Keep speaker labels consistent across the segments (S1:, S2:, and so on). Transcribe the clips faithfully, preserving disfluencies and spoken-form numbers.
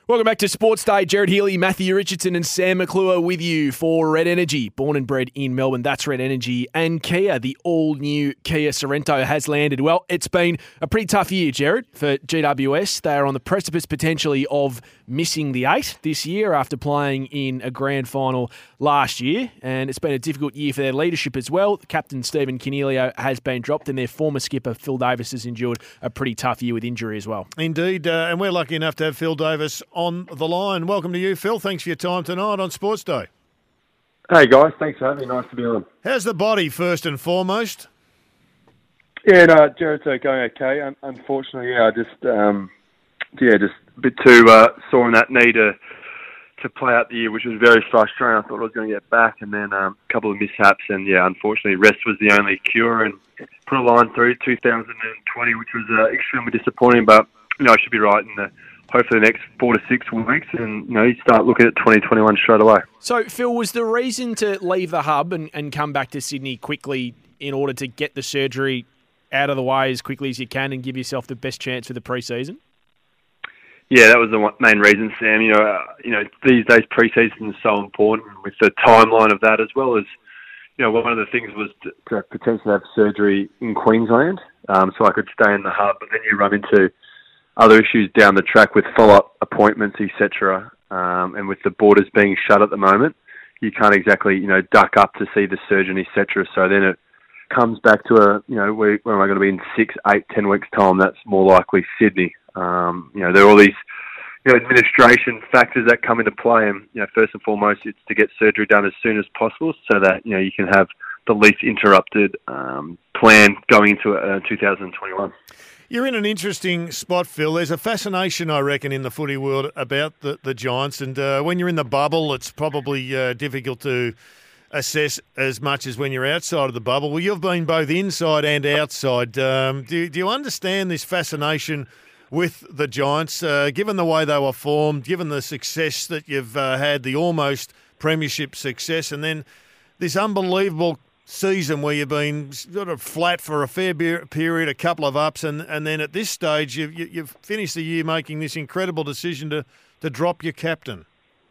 S1: Welcome back to Sports Day. Jared Healy, Matthew Richardson and Sam McClure with you for Red Energy. Born and bred in Melbourne, that's Red Energy. And Kia, the all-new Kia Sorrento has landed. Well, it's been a pretty tough year, Jared, for G W S. They are on the precipice potentially of missing the eight this year after playing in a grand final last year. And it's been a difficult year for their leadership as well. Captain Stephen Canelio has been dropped and their former skipper Phil Davis has endured a pretty tough year with injury as well.
S2: Indeed, uh, and we're lucky enough to have Phil Davis on the line. Welcome to you, Phil. Thanks for your time tonight on Sports Day.
S3: Hey, guys. Thanks for having me. Nice to be on.
S2: How's the body, first and foremost?
S3: Yeah, no, Jared's uh, going okay. Un- unfortunately, yeah, I just, um, yeah, just a bit too uh, sore on that knee to, to play out the year, which was very frustrating. I thought I was going to get back, and then um, a couple of mishaps, and yeah, unfortunately, rest was the only cure, and put a line through two thousand twenty, which was uh, extremely disappointing, but, you know, I should be right in the hopefully the next four to six weeks, and you know you start looking at twenty twenty-one straight away.
S1: So, Phil, was the reason to leave the hub and, and come back to Sydney quickly in order to get the surgery out of the way as quickly as you can and give yourself the best chance for the pre-season?
S3: Yeah, that was the one, main reason, Sam. You know, uh, you know these days pre-season is so important with the timeline of that, as well as you know one of the things was to, to potentially have surgery in Queensland, um, so I could stay in the hub. But then you run into other issues down the track with follow-up appointments, et cetera. Um, and with the borders being shut at the moment, you can't exactly, you know, duck up to see the surgeon, et cetera. So then it comes back to a, you know, where, where am I going to be in six, eight, ten weeks' time? That's more likely Sydney. Um, you know, there are all these, you know, administration factors that come into play. And, you know, first and foremost, it's to get surgery done as soon as possible so that, you know, you can have the least interrupted um, plan going into uh, two thousand twenty-one.
S2: You're in an interesting spot, Phil. There's a fascination, I reckon, in the footy world about the, the Giants. And uh, when you're in the bubble, it's probably uh, difficult to assess as much as when you're outside of the bubble. Well, you've been both inside and outside. Um, do, do you understand this fascination with the Giants, uh, given the way they were formed, given the success that you've uh, had, the almost premiership success, and then this unbelievable season where you've been sort of flat for a fair period, a couple of ups, and, and then at this stage you've, you've finished the year making this incredible decision to, to drop your captain?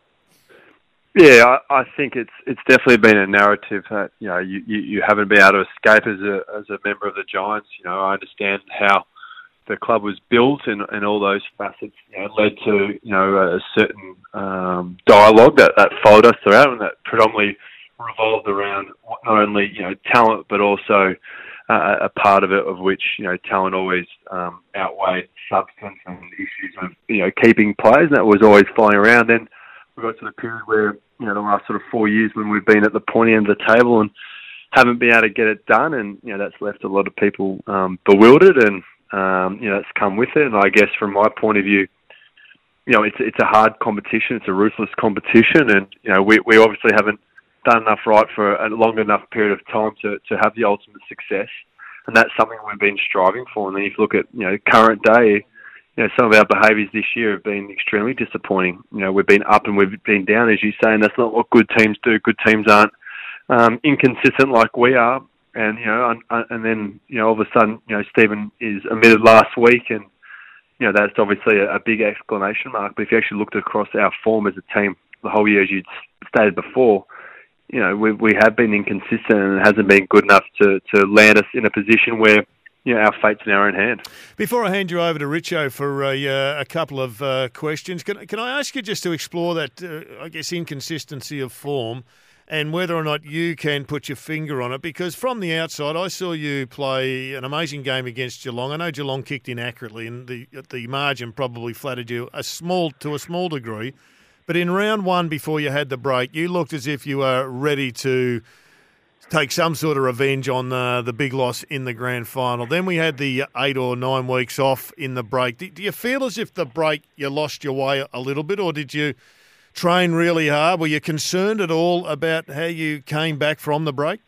S3: Yeah, I, I think it's it's definitely been a narrative that you know you, you, you haven't been able to escape as a as a member of the Giants. You know, I understand how the club was built and, and all those facets you know, led to you know a certain um, dialogue that, that followed us throughout, and that predominantly revolved around not only you know talent but also uh, a part of it of which you know talent always um, outweighed substance and issues of you know keeping players, and that was always flying around. Then we got to the period where you know the last sort of four years when we've been at the pointy end of the table and haven't been able to get it done, and you know that's left a lot of people um, bewildered, and um, you know it's come with it. And I guess from my point of view, you know it's it's a hard competition, it's a ruthless competition, and you know we we obviously haven't done enough right for a long enough period of time to, to have the ultimate success, and that's something we've been striving for. And then if you look at you know current day, you know some of our behaviours this year have been extremely disappointing. You know we've been up and we've been down, as you say, and that's not what good teams do. Good teams aren't um, inconsistent like we are, and you know and, and then you know all of a sudden you know Stephen is omitted last week, and you know that's obviously a, a big exclamation mark. But if you actually looked across our form as a team the whole year, as you'd stated before, you know, we we have been inconsistent and it hasn't been good enough to, to land us in a position where, you know, our fate's in our own hand.
S2: Before I hand you over to Richo for a, uh, a couple of uh, questions, can, can I ask you just to explore that, uh, I guess, inconsistency of form and whether or not you can put your finger on it? Because from the outside, I saw you play an amazing game against Geelong. I know Geelong kicked in accurately and the, the margin probably flattered you a small to a small degree. But in round one, before you had the break, you looked as if you were ready to take some sort of revenge on uh, the big loss in the grand final. Then we had the eight or nine weeks off in the break. Do, do you feel as if the break you lost your way a little bit, or did you train really hard? Were you concerned at all about how you came back from the break?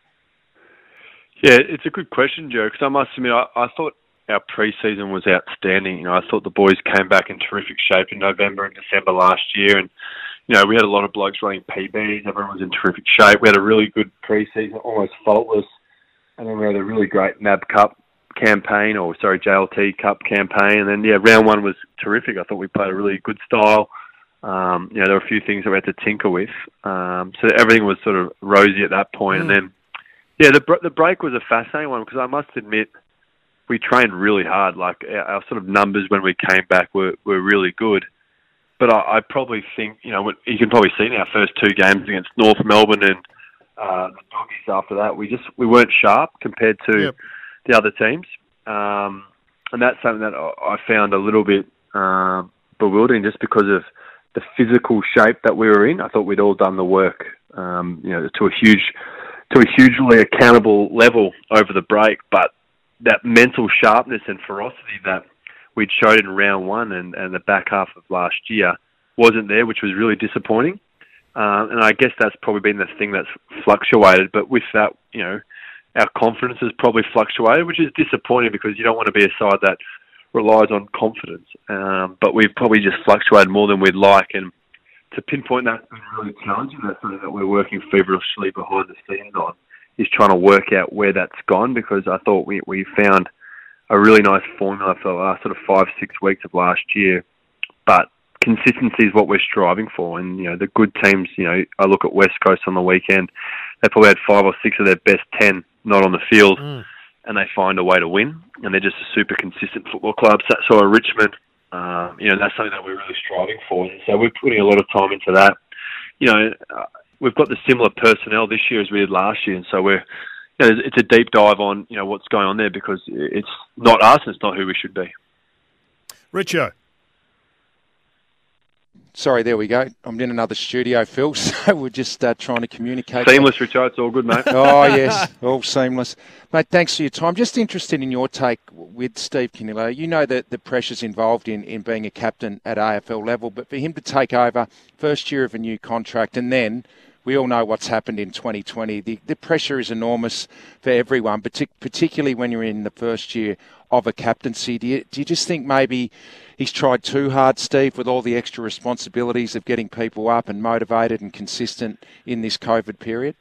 S3: Yeah, it's a good question, Joe, because I must admit, I, I thought our pre-season was outstanding. You know, I thought the boys came back in terrific shape in November and December last year, and you know, we had a lot of blokes running P Bs. Everyone was in terrific shape. We had a really good pre-season, almost faultless, and then we had a really great N A B Cup campaign, or sorry, J L T Cup campaign, and then yeah, round one was terrific. I thought we played a really good style. Um, you know, there were a few things that we had to tinker with, um, so everything was sort of rosy at that point. Mm. And then yeah, the the break was a fascinating one because I must admit we trained really hard. Like our, our sort of numbers when we came back were were really good. But I, I probably think, you know, you can probably see in our first two games against North Melbourne and uh, the Doggies after that, we just we weren't sharp compared to yep. the other teams. Um, and that's something that I found a little bit uh, bewildering just because of the physical shape that we were in. I thought we'd all done the work, um, you know, to a huge, to a hugely accountable level over the break. But that mental sharpness and ferocity that we'd showed in round one and, and the back half of last year wasn't there, which was really disappointing. Um, and I guess that's probably been the thing that's fluctuated. But with that, you know, our confidence has probably fluctuated, which is disappointing because you don't want to be a side that relies on confidence. Um, but we've probably just fluctuated more than we'd like. And to pinpoint that's been really challenging. That's something that we're working feverishly behind the scenes on, is trying to work out where that's gone, because I thought we, we found a really nice formula for the last sort of five, six weeks of last year. But consistency is what we're striving for. And, you know, the good teams, you know, I look at West Coast on the weekend, they probably had five or six of their best ten not on the field, mm. and they find a way to win. And they're just a super consistent football club. So, so are Richmond, um, you know, that's something that we're really striving for. And so we're putting a lot of time into that. You know, uh, we've got the similar personnel this year as we did last year. And so we're, you know, it's a deep dive on, you know, what's going on there, because it's not us and it's not who we should be.
S2: Richo.
S4: Sorry, there we go. I'm in another studio, Phil, so we're just uh, trying to communicate.
S3: Seamless, Richo. It's all good, mate.
S4: Oh, yes, all seamless. Mate, thanks for your time. Just interested in your take with Steve Coniglio. You know that the pressures involved in, in being a captain at A F L level, but for him to take over, first year of a new contract, and then we all know what's happened in twenty twenty. The, the pressure is enormous for everyone, partic- particularly when you're in the first year of a captaincy. Do you, do you just think maybe he's tried too hard, Steve, with all the extra responsibilities of getting people up and motivated and consistent in this COVID period?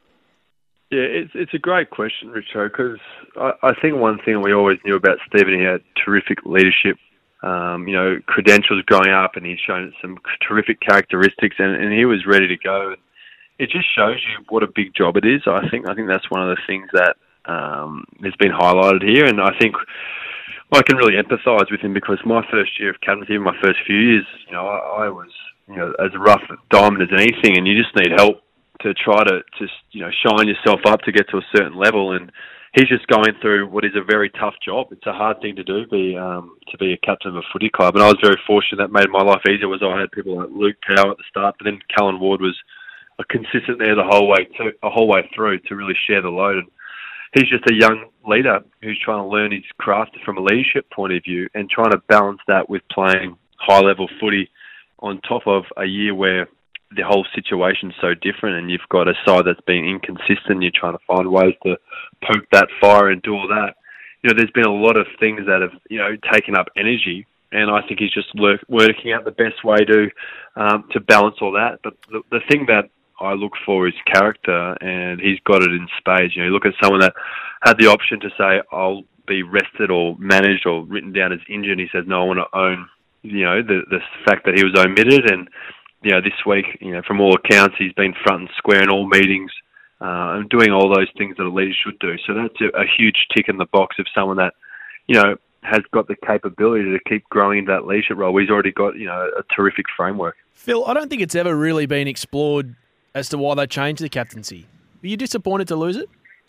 S3: Yeah, it's it's a great question, Richo, because I, I think one thing we always knew about Stephen, he had terrific leadership, um, you know, credentials growing up, and he's shown some terrific characteristics, and, and he was ready to go. It just shows you what a big job it is. I think I think that's one of the things that um, has been highlighted here, and I think I can really empathise with him, because my first year of captaincy, even my first few years, you know, I, I was, you know, as rough a diamond as anything, and you just need help to try to just, you know, shine yourself up to get to a certain level. And he's just going through what is a very tough job. It's a hard thing to do, be um, to be a captain of a footy club. And I was very fortunate. That made my life easier. Was I had people like Luke Powell at the start, but then Callan Ward was a consistent there the whole way to a whole way through to really share the load. And he's just a young leader who's trying to learn his craft from a leadership point of view, and trying to balance that with playing high-level footy on top of a year where the whole situation's so different, and you've got a side that's been inconsistent. You're trying to find ways to poke that fire and do all that. You know, there's been a lot of things that have, you know, taken up energy, and I think he's just work, working out the best way to um, to balance all that. But the, the thing that I look for is character, and he's got it in spades. You know, you look at someone that had the option to say, I'll be rested or managed or written down as injured. He says, no, I want to own, you know, the, the fact that he was omitted. And, you know, this week, you know, from all accounts, he's been front and square in all meetings uh, and doing all those things that a leader should do. So that's a, a huge tick in the box of someone that, you know, has got the capability to keep growing into that leadership role. He's already got, you know, a terrific framework.
S1: Phil, I don't think it's ever really been explored as to why they changed the captaincy. Were you disappointed to lose it?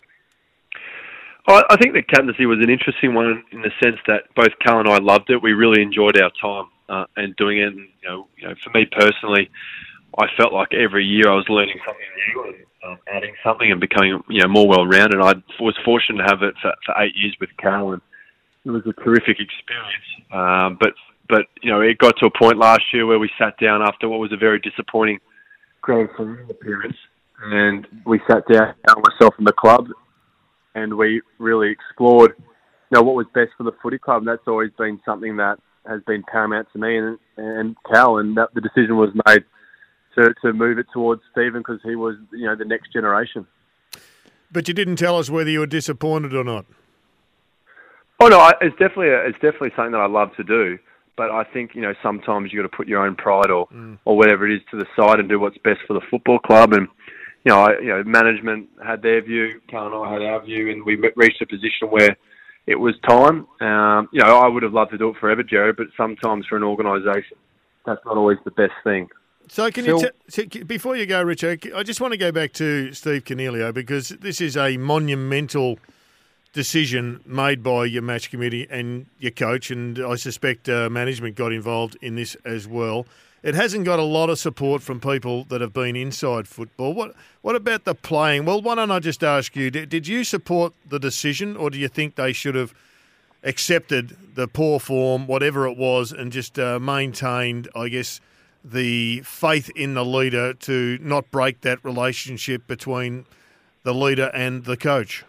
S3: I, I think the captaincy was an interesting one in the sense that both Cal and I loved it. We really enjoyed our time uh, and doing it. And, you know, you know, for me personally, I felt like every year I was learning something new and um, adding something and becoming, you know, more well-rounded. I was fortunate to have it for, for eight years with Cal, and it was a terrific experience. Um, but, but you know, it got to a point last year where we sat down after what was a very disappointing grand final appearance, and we sat down, myself and the club, and we really explored, you know, what was best for the footy club. And that's always been something that has been paramount to me and and Cal, and that the decision was made to to move it towards Stephen, because he was, you know, the next generation.
S2: But you didn't tell us whether you were disappointed or not.
S3: Oh no, I, it's definitely a, it's definitely something that I love to do. But I think, you know, sometimes you got to put your own pride or mm. or whatever it is to the side and do what's best for the football club. And you know, I, you know, management had their view, Carl and I had our view, and we reached a position where it was time. Um, you know, I would have loved to do it forever, Jared, but sometimes for an organisation, that's not always the best thing.
S2: So can Phil, you t- before you go, Richard, I just want to go back to Steve Coniglio, because this is a monumental decision made by your match committee and your coach, and I suspect uh, management got involved in this as well. It hasn't got a lot of support from people that have been inside football. What what about the playing? Well, why don't I just ask you, did, did you support the decision, or do you think they should have accepted the poor form, whatever it was, and just uh, maintained, I guess, the faith in the leader to not break that relationship between the leader and the coach?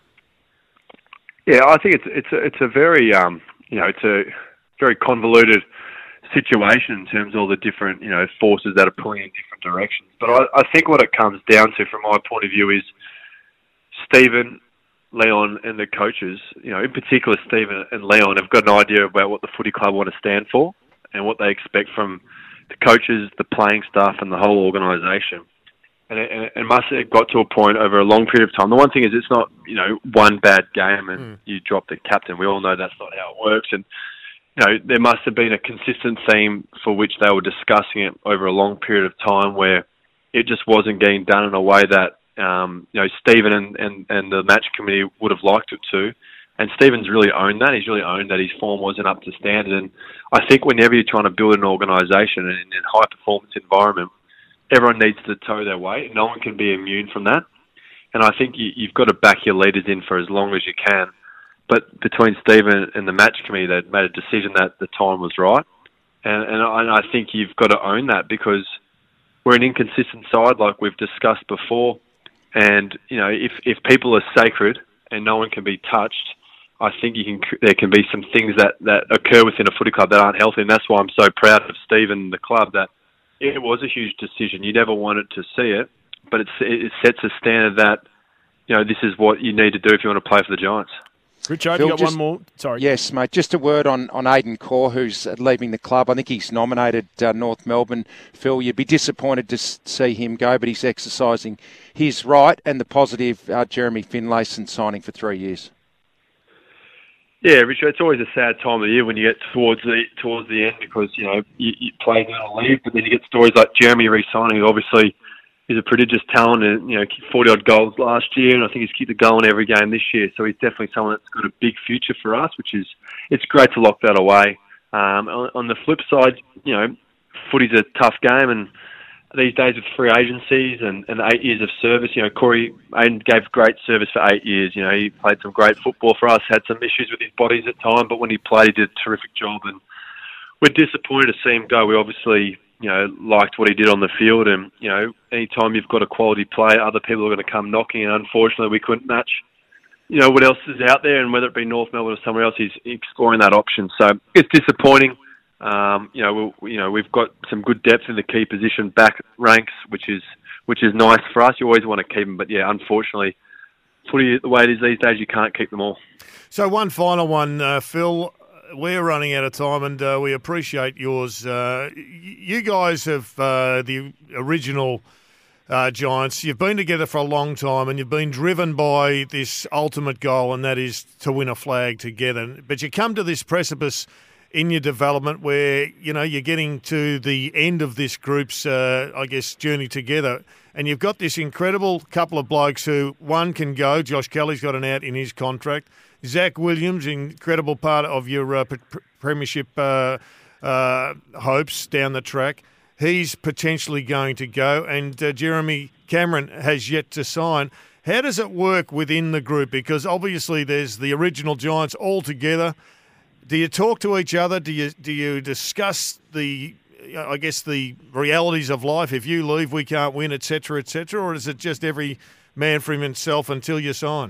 S3: Yeah, I think it's it's a, it's a very um, you know it's a very convoluted situation in terms of all the different you know forces that are pulling in different directions. But I, I think what it comes down to, from my point of view, is Stephen, Leon, and the coaches. You know, in particular, Stephen and Leon have got an idea about what the footy club want to stand for and what they expect from the coaches, the playing staff, and the whole organisation. And it, and it must have got to a point over a long period of time. The one thing is, it's not, you know, one bad game and mm. you drop the captain. We all know that's not how it works. And, you know, there must have been a consistent theme for which they were discussing it over a long period of time, where it just wasn't getting done in a way that, um, you know, Stephen and, and, and the match committee would have liked it to. And Stephen's really owned that. He's really owned that his form wasn't up to standard. And I think whenever you're trying to build an organisation in a high-performance environment, everyone needs to toe their weight. No one can be immune from that. And I think you, you've got to back your leaders in for as long as you can. But between Stephen and the match committee, they made a decision that the time was right. And, and, I, and I think you've got to own that, because we're an inconsistent side, like we've discussed before. And, you know, if, if people are sacred and no one can be touched, I think you can. There can be some things that, that occur within a footy club that aren't healthy. And that's why I'm so proud of Stephen and the club, that it was a huge decision. You never wanted to see it, but it's, it sets a standard that, you know, this is what you need to do if you want to play for the Giants.
S1: Richard, you got just, one more? Sorry.
S4: Yes, mate. Just a word on, on Aidan Corr, who's leaving the club. I think he's nominated uh, North Melbourne. Phil, you'd be disappointed to see him go, but he's exercising his right, and the positive, uh, Jeremy Finlayson signing for three years.
S3: Yeah, Richard, it's always a sad time of the year when you get towards the towards the end, because, you know, you, you play down a leave, but then you get stories like Jeremy re-signing, who obviously is a prodigious talent, and, you know, forty-odd goals last year, and I think he's kicked a goal in every game this year. So he's definitely someone that's got a big future for us, which is, it's great to lock that away. Um, on, on the flip side, you know, footy's a tough game, and these days with free agencies and, and eight years of service, you know, Corey Aidan gave great service for eight years. You know, he played some great football for us, had some issues with his bodies at times, but when he played, he did a terrific job. And we're disappointed to see him go. We obviously, you know, liked what he did on the field. And, you know, anytime you've got a quality player, other people are going to come knocking. And unfortunately, we couldn't match, you know, what else is out there. And whether it be North Melbourne or somewhere else, he's exploring that option. So it's disappointing. Um, you know, we, you know, we've got some good depth in the key position back ranks, which is which is nice for us. You always want to keep them, but yeah, unfortunately, footy the way it is these days, you can't keep them all.
S2: So one final one, uh, Phil. We're running out of time, and uh, we appreciate yours. Uh, you guys have uh, the original uh, Giants. You've been together for a long time, and you've been driven by this ultimate goal, and that is to win a flag together. But you come to this precipice in your development where, you know, you're getting to the end of this group's, uh, I guess, journey together. And you've got this incredible couple of blokes who, one can go. Josh Kelly's got an out in his contract. Zach Williams, incredible part of your uh, premiership uh, uh, hopes down the track. He's potentially going to go. And uh, Jeremy Cameron has yet to sign. How does it work within the group? Because obviously there's the original Giants all together. Do you talk to each other? Do you do you discuss the, I guess, the realities of life? If you leave, we can't win, et cetera, et cetera, or is it just every man for himself until you sign?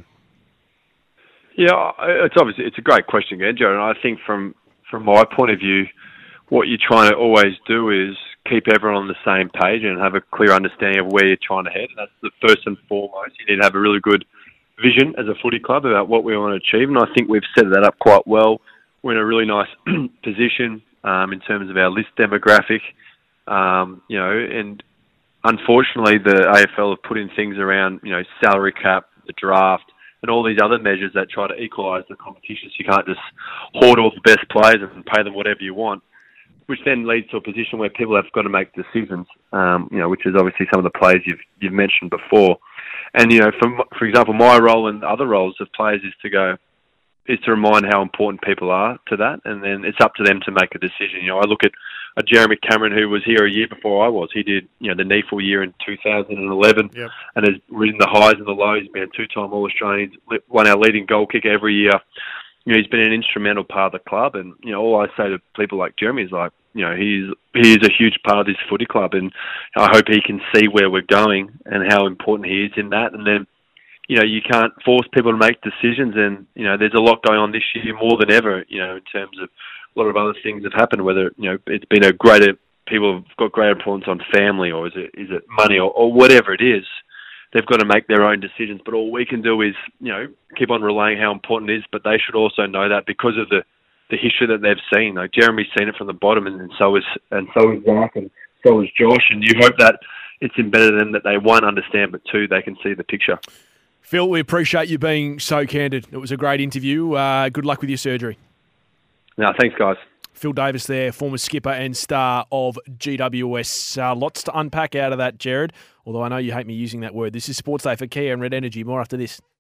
S3: Yeah, it's obviously it's a great question again, Joe. And I think from from my point of view, what you're trying to always do is keep everyone on the same page and have a clear understanding of where you're trying to head. And that's the first and foremost. You need to have a really good vision as a footy club about what we want to achieve, and I think we've set that up quite well. We're in a really nice position um, in terms of our list demographic, um, you know, and unfortunately the A F L have put in things around, you know, salary cap, the draft, and all these other measures that try to equalise the competition. So you can't just hoard all the best players and pay them whatever you want, which then leads to a position where people have got to make decisions, um, you know, which is obviously some of the players you've you've mentioned before. And, you know, for, for example, my role and other roles of players is to go, is to remind how important people are to that, and then it's up to them to make a decision. You know, I look at a Jeremy Cameron who was here a year before I was. He did, you know, the N E F L year in two thousand eleven,
S2: yep. and
S3: has ridden the highs and the lows. He's been a two-time All-Australian, won our leading goal kicker every year. You know, he's been an instrumental part of the club, and, you know, all I say to people like Jeremy is like, you know, he's he is a huge part of this footy club, and I hope he can see where we're going and how important he is in that. And then, you know, you can't force people to make decisions, and, you know, there's a lot going on this year more than ever, you know, in terms of a lot of other things have happened, whether, you know, it's been a greater, people have got greater influence on family, or is it is it money, or, or whatever it is. They've got to make their own decisions, but all we can do is, you know, keep on relaying how important it is, but they should also know that because of the, the history that they've seen. Like, Jeremy's seen it from the bottom, and, and so is and so is Zach, and so is Josh, and you hope that it's embedded in them that they, one, understand, but two, they can see the picture.
S1: Phil, we appreciate you being so candid. It was a great interview. Uh, good luck with your surgery.
S3: No, thanks, guys.
S1: Phil Davis there, former skipper and star of G W S. Uh, lots to unpack out of that, Jared, although I know you hate me using that word. This is Sports Day for Kia and Red Energy. More after this.